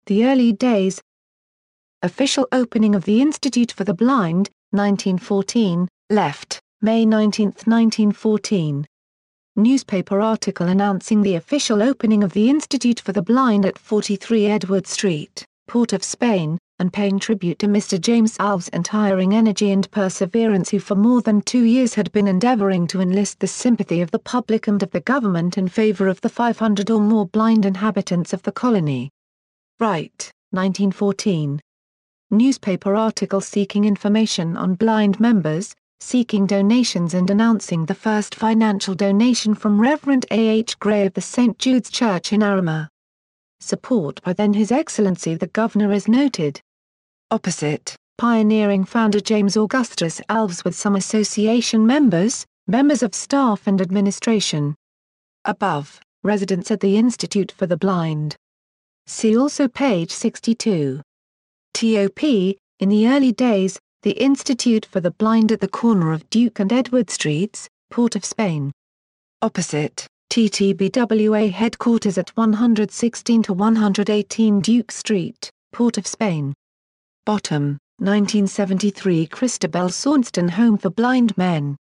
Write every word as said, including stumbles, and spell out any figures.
The Early Days. Official opening of the Institute for the Blind, nineteen fourteen, left, May nineteenth nineteen fourteen. Newspaper article announcing the official opening of the Institute for the Blind at forty-three Edward Street, Port of Spain, and paying tribute to Mister James Alves' untiring energy and perseverance, who for more than two years had been endeavoring to enlist the sympathy of the public and of the government in favor of the five hundred or more blind inhabitants of the colony. Wright, nineteen fourteen. Newspaper article seeking information on blind members, seeking donations and announcing the first financial donation from Reverend A. H. Gray of the Saint Jude's Church in Arima. Support by then His Excellency the Governor is noted. Opposite, pioneering founder James Augustus Alves with some association members, members of staff and administration. Above, residents at the Institute for the Blind. See also page sixty-two. Top, in the early days, the Institute for the Blind at the corner of Duke and Edward Streets, Port of Spain. Opposite, T T B W A headquarters at one sixteen to one eighteen Duke Street, Port of Spain. Bottom, nineteen seventy-three Christabel Saunston Home for Blind Men.